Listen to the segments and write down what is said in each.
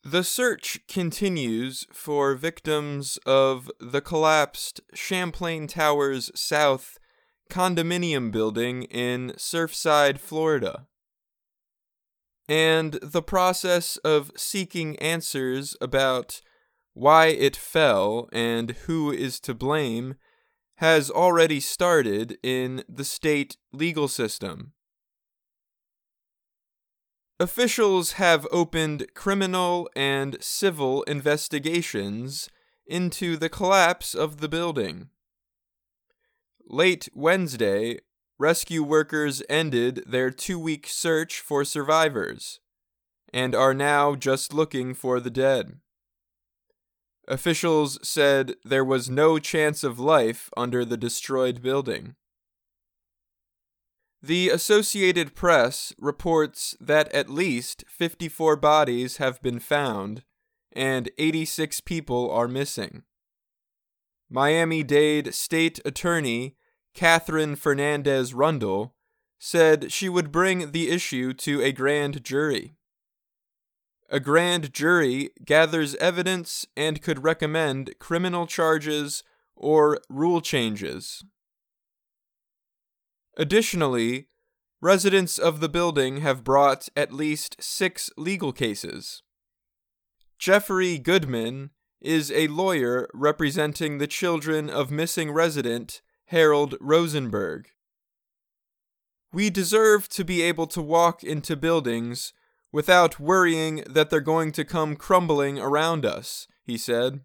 The search continues for victims of the collapsed Champlain Towers South condominium building in Surfside, Florida. And the process of seeking answers about why it fell and who is to blame has already started in the state legal system. Officials have opened criminal and civil investigations into the collapse of the building. Late Wednesday, rescue workers ended their 2-week search for survivors and are now just looking for the dead. Officials said there was no chance of life under the destroyed building. The Associated Press reports that at least 54 bodies have been found and 86 people are missing. Miami-Dade State Attorney Catherine Fernandez Rundle said she would bring the issue to a grand jury. A grand jury gathers evidence and could recommend criminal charges or rule changes. Additionally, residents of the building have brought at least 6 legal cases. Jeffrey Goodman is a lawyer representing the children of missing resident Harold Rosenberg. "We deserve to be able to walk into buildings without worrying that they're going to come crumbling around us," he said.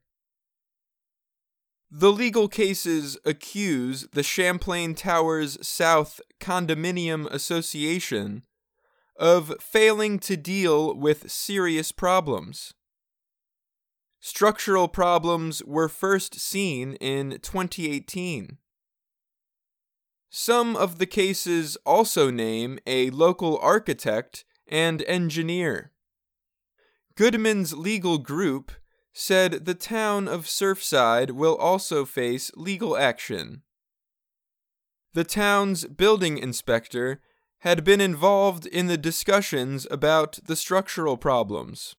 The legal cases accuse the Champlain Towers South Condominium Association of failing to deal with serious problems. Structural problems were first seen in 2018. Some of the cases also name a local architect and engineer. Goodman's legal group said the town of Surfside will also face legal action. The town's building inspector had been involved in the discussions about the structural problems.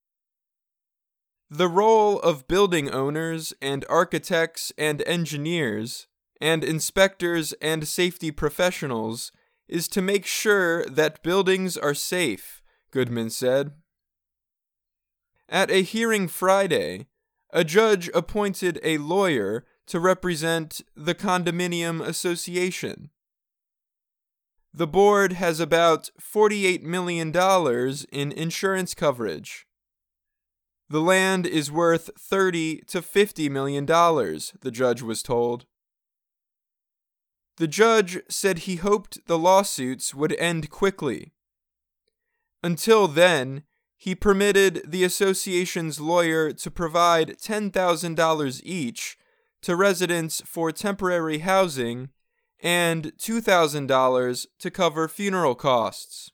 The role of building owners and architects and engineers and inspectors and safety professionals is to make sure that buildings are safe, Goodman said. At a hearing Friday, a judge appointed a lawyer to represent the condominium association. The board has about $48 million in insurance coverage. The land is worth $30 to $50 million, the judge was told. The judge said he hoped the lawsuits would end quickly. Until then, he permitted the association's lawyer to provide $10,000 each to residents for temporary housing and $2,000 to cover funeral costs.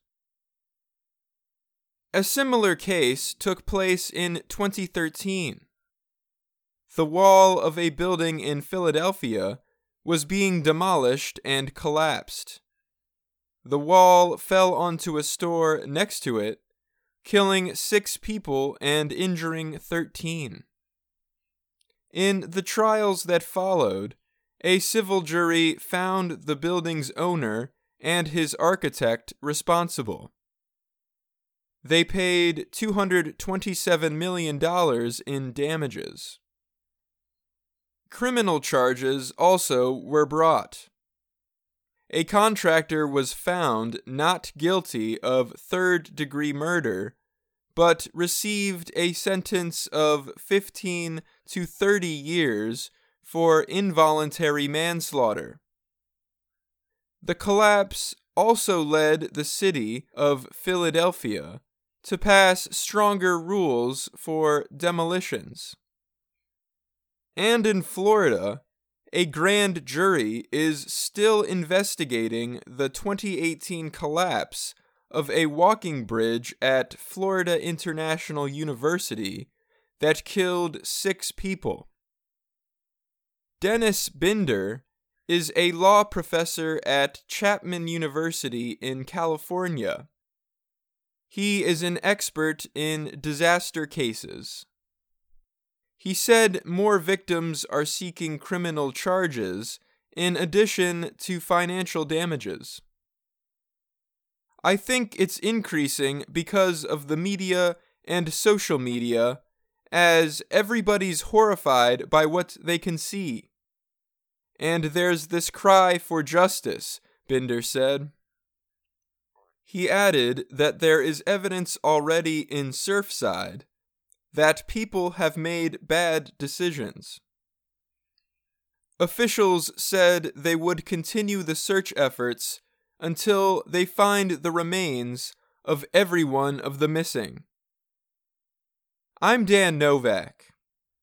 A similar case took place in 2013. The wall of a building in Philadelphia was being demolished and collapsed. The wall fell onto a store next to it, killing 6 people and injuring 13. In the trials that followed, a civil jury found the building's owner and his architect responsible. They paid $227 million in damages. Criminal charges also were brought. A contractor was found not guilty of third-degree murder, but received a sentence of 15 to 30 years for involuntary manslaughter. The collapse also led the city of Philadelphia to pass stronger rules for demolitions. And in Florida, a grand jury is still investigating the 2018 collapse of a walking bridge at Florida International University that killed 6 people. Dennis Binder is a law professor at Chapman University in California. He is an expert in disaster cases. He said more victims are seeking criminal charges in addition to financial damages. I think it's increasing because of the media and social media, as everybody's horrified by what they can see. And there's this cry for justice, Binder said. He added that there is evidence already in Surfside that people have made bad decisions. Officials said they would continue the search efforts until they find the remains of every one of the missing. I'm Dan Novak.